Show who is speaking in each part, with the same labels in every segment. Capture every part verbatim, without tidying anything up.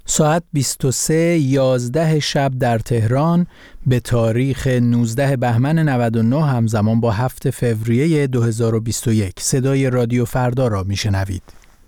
Speaker 1: ساعت بیست و سه یازده شب در تهران به تاریخ نوزده بهمن نود و نه همزمان با هفت فوریه دو هزار و بیست و یک صدای رادیو فردا را میشنوید.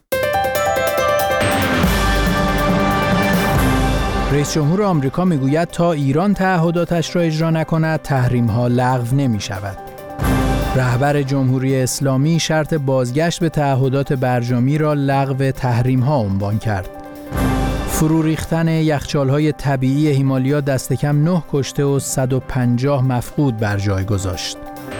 Speaker 1: رئیس جمهور آمریکا میگوید تا ایران تعهداتش را اجرا نکند تحریم‌ها لغو نمی‌شود. رهبر جمهوری اسلامی شرط بازگشت به تعهدات برجامی را لغو تحریم‌ها عنوان کرد. فرو ریختن یخچال‌های طبیعی هیمالیا دست کم نه کشته و صد و پنجاه مفقود بر جای گذاشت.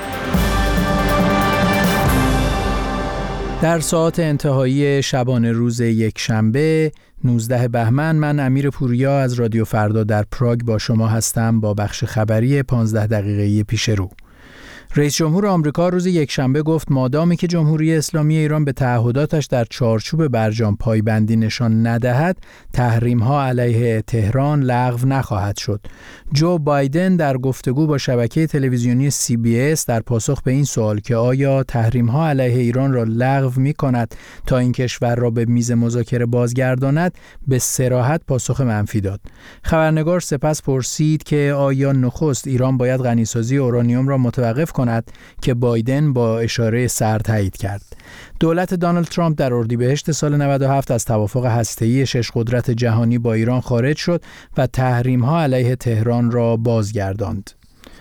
Speaker 1: در ساعات انتهایی شبانه روز یکشنبه نوزده بهمن من امیر پوریا از رادیو فردا در پراگ با شما هستم با بخش خبری پانزده دقیقه‌ای پیش رو. رئیس جمهور آمریکا روز یکشنبه گفت مادامی که جمهوری اسلامی ایران به تعهداتش در چارچوب برجام پایبندی نشان ندهد، تحریم‌ها علیه تهران لغو نخواهد شد. جو بایدن در گفتگو با شبکه تلویزیونی سی بی اس در پاسخ به این سوال که آیا تحریم‌ها علیه ایران را لغو می‌کند تا این کشور را به میز مذاکره بازگرداند، به صراحت پاسخ منفی داد. خبرنگار سپس پرسید که آیا نخست ایران باید غنیسازی اورانیوم را متوقف کند که بایدن با اشاره سر تایید کرد. دولت دونالد ترامپ در اردیبهشت سال نود و هفت از توافق هسته‌ای شش قدرت جهانی با ایران خارج شد و تحریم‌ها علیه تهران را بازگرداند.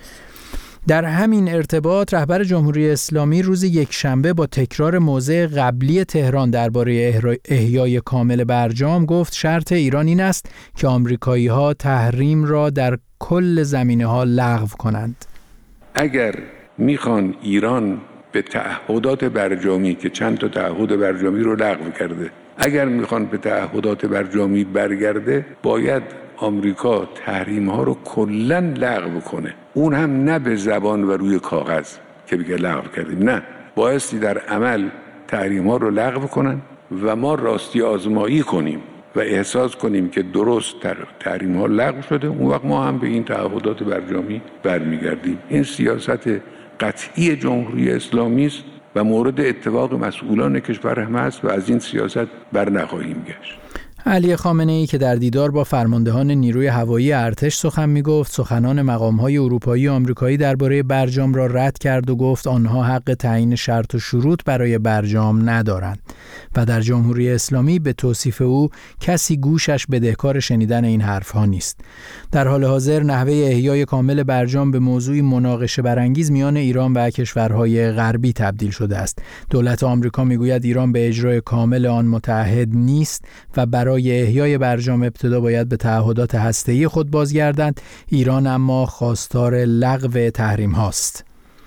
Speaker 1: در همین ارتباط رهبر جمهوری اسلامی روز یکشنبه با تکرار موضع قبلی تهران درباره احیای کامل برجام گفت شرط ایران این است که آمریکایی‌ها تحریم را در کل زمینه‌ها لغو کنند.
Speaker 2: اگر میخوان ایران به تعهدات برجامی که چند تا تعهد برجامی رو لغو کرده، اگر میخوان به تعهدات برجامی برگرده، باید آمریکا تحریم ها رو کلاً لغو کنه. اون هم نه به زبان و روی کاغذ که بگه لغو کردیم، نه، بایستی در عمل تحریم ها رو لغو کنن و ما راستی آزمایی کنیم و احساس کنیم که درست تحریم ها لغو شده، اون وقت ما هم به این تعهدات برجامی برمیگردیم. این سیاست قطعی جمهوری اسلامی است و مورد اتفاق مسئولان کشور هم است و از این سیاست بر نخواهیم گشت.
Speaker 1: علی خامنه‌ای که در دیدار با فرماندهان نیروی هوایی ارتش سخن می‌گفت، سخنان مقام‌های اروپایی و آمریکایی درباره برجام را رد کرد و گفت آنها حق تعیین شرط و شروط برای برجام ندارند و در جمهوری اسلامی به توصیف او کسی گوشش بدهکار شنیدن این حرف‌ها نیست. در حال حاضر نحوه احیای کامل برجام به موضوعی مناقشه برانگیز میان ایران و کشورهای غربی تبدیل شده است. دولت آمریکا میگوید ایران به اجرای کامل آن متعهد نیست و برای احیای برجام ابتدا باید به تعهدات هسته‌ای خود بازگردند. ایران اما خواستار لغو تحریم هاست.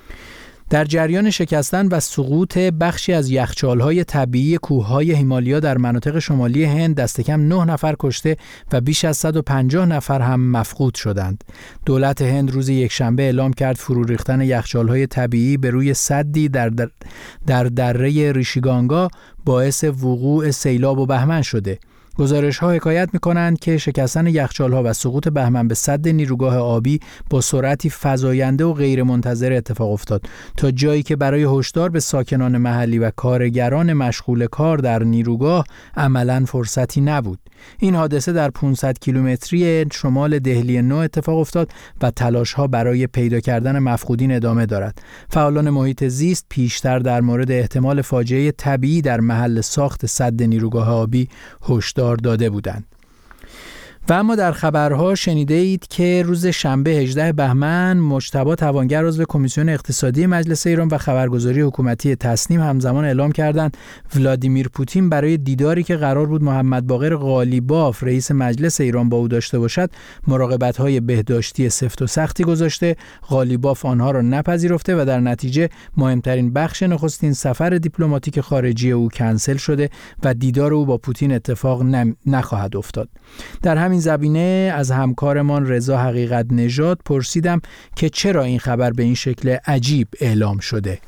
Speaker 1: در جریان شکستن و سقوط بخشی از یخچال‌های طبیعی کوه‌های هیمالیا در مناطق شمالی هند دست کم نه نفر کشته و بیش از صد و پنجاه نفر هم مفقود شدند. دولت هند روز یکشنبه اعلام کرد فرو ریختن یخچال‌های طبیعی به روی سدی در در, در دره ریشیگانگا باعث وقوع سیلاب و بحمن شده. گزارش‌ها حکایت می‌کنند که شکستن یخچال‌ها و سقوط بهمن به سد نیروگاه آبی با سرعتی فزاینده و غیرمنتظره اتفاق افتاد تا جایی که برای هشدار به ساکنان محلی و کارگران مشغول کار در نیروگاه عملاً فرصتی نبود. این حادثه در پانصد کیلومتری شمال دهلی نو اتفاق افتاد و تلاش‌ها برای پیدا کردن مفقودین ادامه دارد. فعالان محیط زیست پیشتر در مورد احتمال فاجعه طبیعی در محل ساخت سد نیروگاه آبی هشدار داده بودند. و اما در خبرها شنیده اید که روز شنبه هجدهم بهمن مجتبی توانگر عضو کمیسیون اقتصادی مجلس ایران و خبرگزاری حکومتی تصنیم همزمان اعلام کردند ولادیمیر پوتین برای دیداری که قرار بود محمد باقر قالیباف رئیس مجلس ایران با او داشته باشد مراقبت‌های بهداشتی سفت و سختی گذاشته. قالیباف آنها را نپذیرفته و در نتیجه مهمترین بخش نخستین سفر دیپلماتیک خارجی او کنسل شده و دیدار او با پوتین اتفاق نخواهد افتاد. در همین زمینه از همکارمان رضا حقیقت نژاد پرسیدم که چرا این خبر به این شکل عجیب اعلام شده.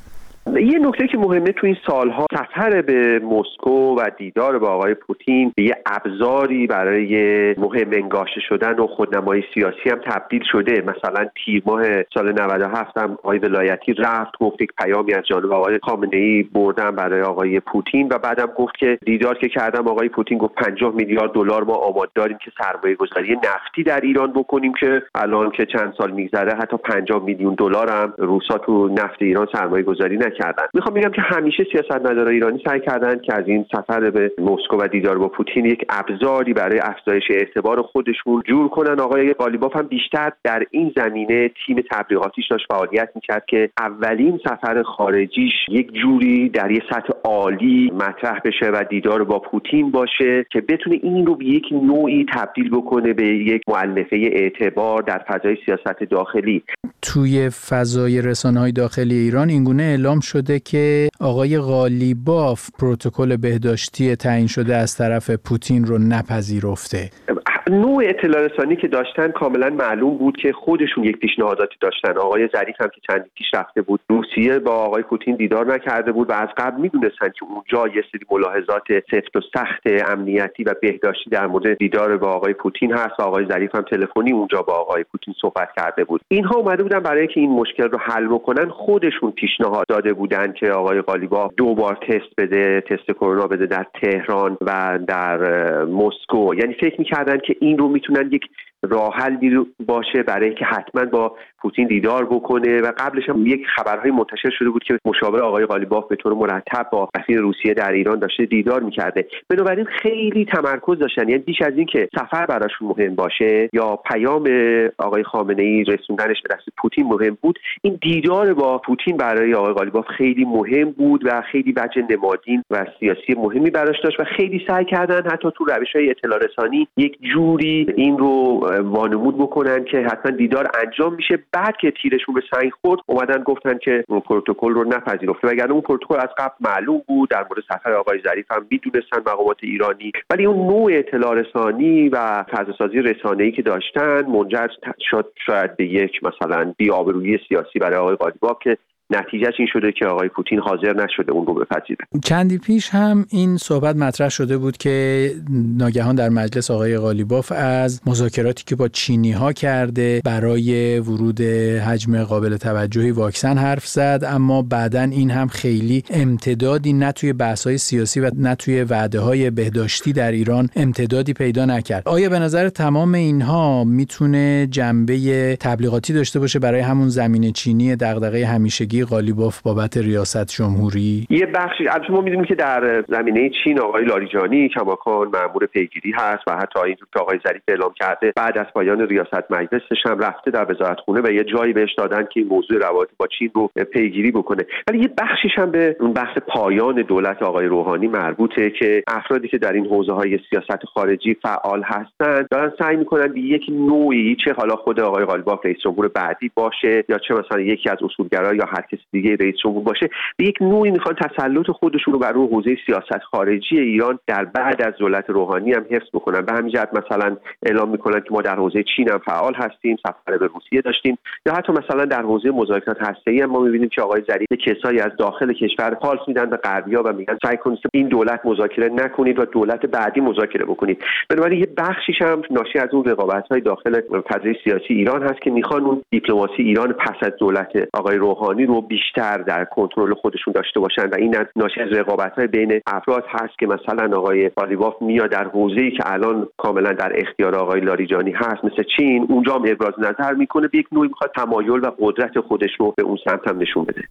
Speaker 3: یه نکته که مهمه تو این سالها، سفر به مسکو و دیدار با آقای پوتین به یه ابزاری برای مهم انگاشته شدن و خودنمایی سیاسی هم تبدیل شده. مثلا تیر ماه سال نود و هفت هم آقای ولایتی رفت گفت یک پیامی از جانب آقای خامنه‌ای بردم برای آقای پوتین و بعدم گفت که دیدار که کردم آقای پوتین گفت پنجاه میلیارد دلار ما آماده داریم که سرمایه گذاری نفتی در ایران بکنیم، که الان که چند سال میگذره حتی پنجاه میلیون دلار هم روسا تو نفت ایران سرمایه گذاری نکردن. میخوام بگم که همیشه سیاستمداران ایرانی سعی کردن که از این سفر به مسکو و دیدار با پوتین یک ابزاری برای افزایش اعتبار خودشون جور کنن. آقای قالیباف هم بیشتر در این زمینه تیم تبلیغاتیش داشت فعالیت میکرد که اولین سفر خارجیش یک جوری در یک سطح عالی مطرح بشه و دیدار با پوتین باشه که بتونه این رو به یک نوعی تبدیل بکنه به یک مؤلفه اعتبار در فضای سیاست داخلی.
Speaker 1: توی فضای رسانه‌های داخلی ایران اینگونه اعلام شده که آقای قالیباف پروتکل بهداشتی تعیین شده از طرف پوتین رو نپذیرفته.
Speaker 3: نوع اطلاع رسانی که داشتن کاملا معلوم بود که خودشون یک پیشنهاداتی داشتن. آقای ظریف هم که چند پیش رفته بود روسیه با آقای پوتین دیدار نکرده بود و از قبل میدونستن که اونجا یه سری ملاحظات سفت و سخت امنیتی و بهداشتی در مورد دیدار با آقای پوتین هست. آقای ظریف هم تلفنی اونجا با آقای پوتین صحبت کرده بود. اینها اومده بودن برای اینکه این مشکل رو حل بکنن خودشون پیشنهاد داده بودن که آقای قالیباف دو بار تست بده، تست کرونا بده در تهران و در مسکو. یعنی فکر می‌کردن که این رو میتونن یک راه حلی باشه برای اینکه حتما با پوتین دیدار بکنه و قبلش هم یک خبرهای منتشر شده بود که مشاور آقای قالیباف به طور مرتب با سفیر روسیه در ایران داشته دیدار میکرده. بنابراین خیلی تمرکز داشتن، یعنی بیش از این که سفر براشون مهم باشه یا پیام آقای خامنه‌ای رسوندنش به دست پوتین مهم بود، این دیدار با پوتین برای آقای قالیباف خیلی مهم بود و خیلی وجه نمادین و سیاسی مهمی براش داشت و خیلی سعی کردن حتی تو روش‌های اطلاع رسانی یک جوری این رو وانمود بکنن که حتما دیدار انجام میشه. بعد که تیرشون به سنگ خورد اومدن گفتن که اون پروتکل رو نپذیرفته، وگرنه اون پروتکل از قبل معلوم بود. در مورد سفر آقای ظریف هم میدونستن مقامات ایرانی، ولی اون نوع اطلاع رسانی و فضاسازی رسانه‌ای که داشتن منجر شد شاید به یک مثلا بی‌آبرویی سیاسی برای آقای قالیباف که نتیجهش این شده که آقای پوتین حاضر نشده اون رو بپذیره.
Speaker 1: چندی پیش هم این صحبت مطرح شده بود که ناگهان در مجلس آقای قالیباف از مذاکراتی که با چینی‌ها کرده برای ورود حجم قابل توجهی واکسن حرف زد، اما بعداً این هم خیلی امتدادی نه توی بحث‌های سیاسی و نه توی وعده‌های بهداشتی در ایران امتدادی پیدا نکرد. آیا به نظر تمام اینها میتونه جنبه تبلیغاتی داشته باشه برای همون زمین چینی دغدغه همیشگی قالیباف بابت ریاست جمهوری؟
Speaker 3: یه بخشی البته ما می‌دونیم که در زمینه چین آقای لاریجانی کماکان مأمور پیگیری هست و حتی اینجور که آقای ظریف اعلام کرده بعد از پایان ریاست مجلسش هم رفته در وزارتخونه و یه جایی بهش دادن که این موضوع روابط با چین رو پیگیری بکنه. ولی یه بخشیش هم به اون بحث پایان دولت آقای روحانی مربوطه که افرادی که در این حوزه‌های سیاست خارجی فعال هستن دارن سعی می‌کنن به یک نوعی، چه حالا خود آقای قالیباف رئیس جمهور بعدی باشه یا چه مثلا یکی از اصولگرا یا هر کسی دیگه رئیس جمهور باشه، به یک نوعی میخوان تسلط خودشون رو بر روی حوزه سیاست خارجی ایران در بعد از دولت روحانی هم حفظ بکنن. به همین جهت مثلا اعلام میکنن که ما در حوزه چین هم فعال هستیم، سفر به روسیه داشتیم، یا حتی مثلا در حوزه مذاکرات هسته‌ای هم ما میبینیم که آقای ظریف کسایی از داخل کشور پالس میدن به غربی‌ها و میگن سعی کنید این دولت مذاکره نکنید و دولت بعدی مذاکره بکنید. بنابراین یه بخشیش هم ناشی از اون رقابت‌های داخل فضای سیاسی ایران هست که میخوان اون دیپلماسی ایران پس از دولت آقای روحانی رو بیشتر در کنترل خودشون داشته باشن و این از ناشی از رقابت‌های بین افراد هست که مثلا آقای قالیباف میاد در حوزه‌ای که الان کاملا در اختیار آقای لاریجانی هست مثل چین، اونجا هم ابراز نظر میکنه، به یک نوعی میخواد تمایل و قدرت خودش رو به اون سمت هم نشون بده.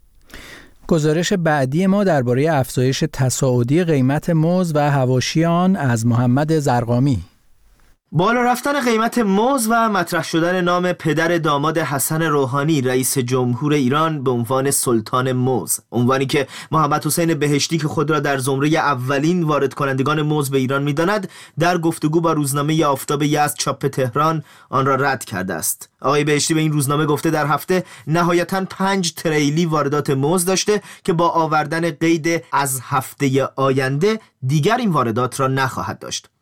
Speaker 1: گزارش بعدی ما درباره افزایش تصاعدی قیمت موز و حواشی آن از محمد زرقامی.
Speaker 4: بالا رفتن قیمت موز و مطرح شدن نام پدر داماد حسن روحانی رئیس جمهور ایران به عنوان سلطان موز، عنوانی که محمد حسین بهشتی که خود را در زمره اولین وارد کنندگان موز به ایران می‌داند، در گفتگو با روزنامه آفتاب یزد چاپ تهران آن را رد کرده است. آقای بهشتی به این روزنامه گفته در هفته نهایتاً پنج تریلی واردات موز داشته که با آوردن قید از هفته آینده دیگر این واردات را نخواهد داشت.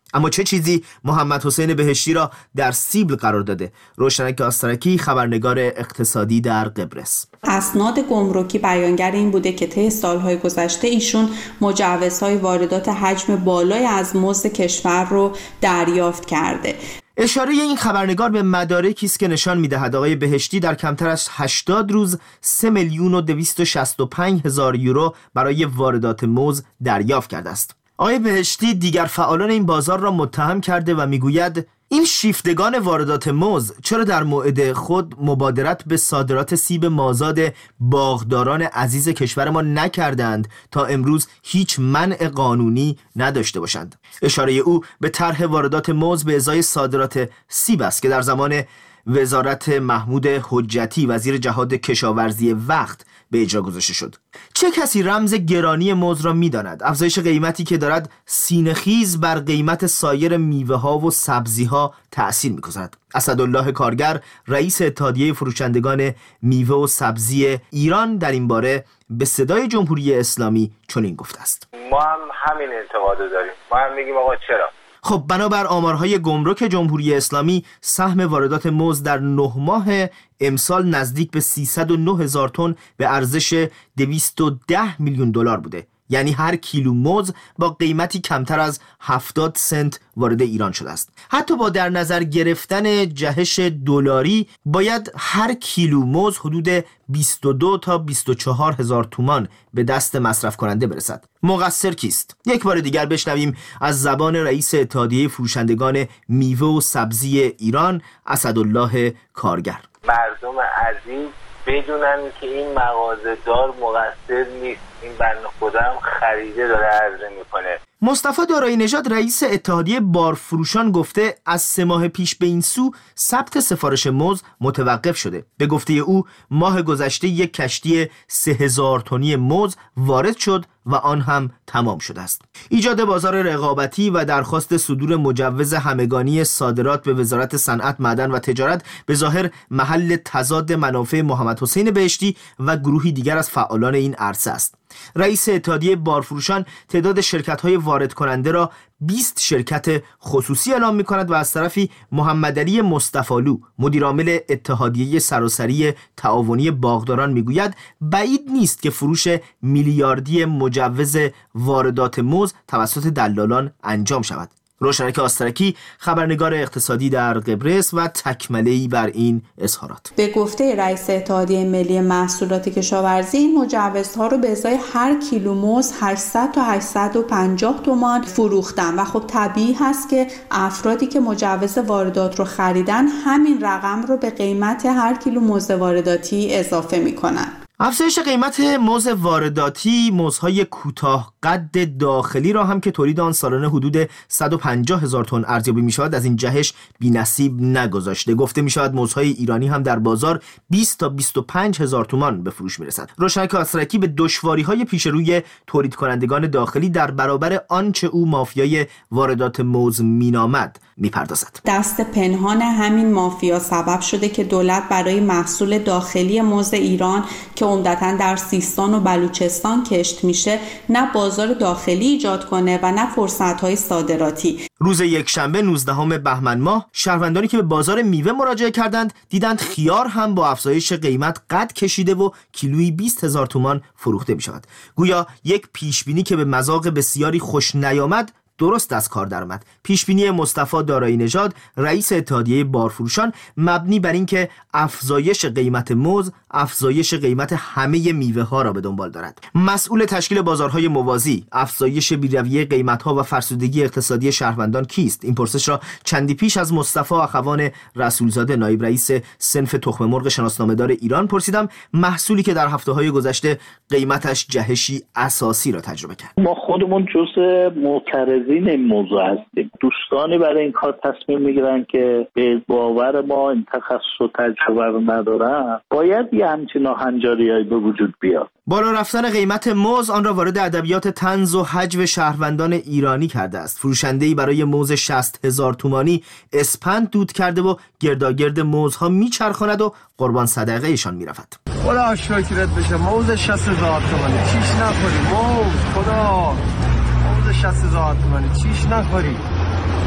Speaker 4: اما چه چیزی محمد حسین بهشتی را در سیبل قرار داده؟ روشنک آسترکی، خبرنگار اقتصادی در قبرس.
Speaker 5: اسناد گمرکی بیانگر این بوده که طی سالهای گذشته ایشون مجوزهای واردات حجم بالای از مزد کشور رو دریافت کرده.
Speaker 4: اشاره این خبرنگار به مدارکی است که نشان می‌دهد آقای بهشتی در کمتر از هشتاد روز سه میلیون و دویست و شصت و پنج هزار یورو برای واردات موز دریافت کرده است. آقای بهشتی دیگر فعالان این بازار را متهم کرده و میگوید این شیفتگان واردات موز چرا در موعد خود مبادرت به صادرات سیب مازاد باغداران عزیز کشور ما نکردند تا امروز هیچ منع قانونی نداشته باشند. اشاره او به طرح واردات موز به ازای صادرات سیب است که در زمان وزارت محمود حجتی وزیر جهاد کشاورزی وقت به اجرا گذاشته شد. چه کسی رمز گرانی موز را می‌داند؟ افزایش قیمتی که دارد سینه‌خیز بر قیمت سایر میوه‌ها و سبزی‌ها تأثیر می‌گذارد. اسدالله کارگر، رئیس اتحادیه فروشندگان میوه و سبزی ایران، در این باره به صدای جمهوری اسلامی چنین گفته است:
Speaker 6: ما هم همین انتقادو داریم. ما هم میگیم آقا چرا؟
Speaker 4: خب بنابر آمارهای گمرک جمهوری اسلامی سهم واردات موز در نه ماه امسال نزدیک به سیصد و نه هزار تن به ارزش دویست و ده میلیون دلار بوده. یعنی هر کیلو موز با قیمتی کمتر از هفتاد سنت وارد ایران شده است. حتی با در نظر گرفتن جهش دلاری باید هر کیلو موز حدود بیست و دو تا بیست و چهار هزار تومان به دست مصرف کننده برسد. مقصر کیست؟ یک بار دیگر بشنویم از زبان رئیس اتحادیه فروشندگان میوه و سبزی ایران، اسدالله کارگر.
Speaker 6: مردم عزیز بدونن که این مغازه‌دار مقصر نیست، این بنده خودم خریده داره عرضه میکنه.
Speaker 4: مصطفی دارایی نژاد رئیس اتحادیه بارفروشان گفته از سه ماه پیش به این سو ثبت سفارش موز متوقف شده. به گفته او ماه گذشته یک کشتی سه هزار تنی موز وارد شد و آن هم تمام شده است. ایجاد بازار رقابتی و درخواست صدور مجوز همگانی صادرات به وزارت صنعت، معدن و تجارت به ظاهر محل تضاد منافع محمد حسین بهشتی و گروهی دیگر از فعالان این عرصه است. رئیس اتحادیه بارفروشان تعداد شرکت‌های وارد کننده را بیست شرکت خصوصی اعلام می‌کند و از طرفی محمدعلی مصطفی‌لو مدیرعامل اتحادیه سراسری تعاونی باغداران میگوید بعید نیست که فروش میلیاردی مجوز واردات موز توسط دلالان انجام شود. روشنک آسترکی، خبرنگار اقتصادی در قبرس و تکمله‌ای بر این اظهارات.
Speaker 5: به گفته رئیس اتحادیه ملی محصولات کشاورزی این مجوزها رو به ازای هر کیلو موز هشتصد تا هشتصد و پنجاه تومان فروختن و خب طبیعی هست که افرادی که مجوز واردات رو خریدن همین رقم رو به قیمت هر کیلو موز وارداتی اضافه میکنن.
Speaker 4: افزایش قیمت موز وارداتی موزهای کوتاه قد داخلی را هم که تولید آن سالانه حدود صد و پنجاه هزار تن ارزیابی می شود از این جهش بی‌نصیب نگذاشته. گفته می شود موزهای ایرانی هم در بازار بیست تا بیست و پنج هزار تومان به فروش می رسد. روشنک آسترکی به دشواری های پیش روی تولید کنندگان داخلی در برابر آنچه او مافیای واردات موز مینامد می پردازد.
Speaker 5: دست پنهان همین مافیا سبب شده که دولت برای محصول داخلی موز ایران که عمدتاً در سیستان و بلوچستان کشت میشه نه بازار داخلی ایجاد کنه و نه فرصت‌های صادراتی.
Speaker 4: روز یکشنبه نوزدهم بهمن ماه شهروندانی که به بازار میوه مراجعه کردند دیدند خیار هم با افزایش قیمت قد کشیده و کیلویی بیست هزار تومان فروخته می شود. گویا یک پیشبینی که به مذاق بسیاری خوش نیامد درست از کار درآمد. پیشبینی مصطفی دارایی نژاد رئیس اتحادیه بارفروشان مبنی بر اینکه افزایش قیمت موز افزایش قیمت همه میوه ها را به دنبال دارد. مسئول تشکیل بازارهای موازی، افزایش بی‌رویه قیمت ها و فرسودگی اقتصادی شهروندان کیست؟ این پرسش را چندی پیش از مصطفی اخوان رسولزاده نایب رئیس صنف تخم مرغ شناسنامه‌دار ایران پرسیدم، محصولی که در هفته‌های گذشته قیمتش جهشی اساسی را تجربه کرد.
Speaker 7: ما خودمون جزء معترض این موضوع هستیم. دوستانی برای این کار تصمیم میگیرن که به باور ما این تخصص و تجربه رو ندارن، باید یه همچین ناهنجاری‌هایی به وجود بیاد.
Speaker 4: بالا رفتن قیمت موز آن را وارد ادبیات طنز و هجو شهروندان ایرانی کرده است. فروشنده‌ای برای موز شصت هزار تومانی اسپند دود کرده و گرداگرد موزها میچرخاند و قربان صدقه ایشان میرفت.
Speaker 8: خدا شکرت بشه موز شصت هزار تومانی چیش نخوری موز، خدا شصت هزار تومانی چیش نخوری.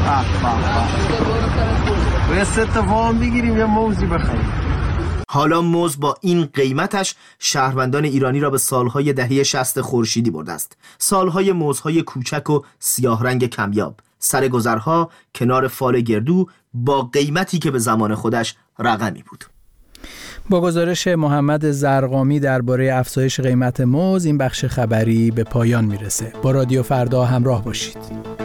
Speaker 8: به ست وام بگیریم یه موزی بخریم.
Speaker 4: حالا موز با این قیمتش شهروندان ایرانی را به سالهای دهه شصت خورشیدی برده است. سالهای موزهای کوچک و سیاه رنگ کمیاب، سر گذرها کنار فال گردو با قیمتی که به زمان خودش رقمی بود.
Speaker 1: با گزارش محمد زرقامی درباره افزایش قیمت موز این بخش خبری به پایان میرسه. با رادیو فردا همراه باشید.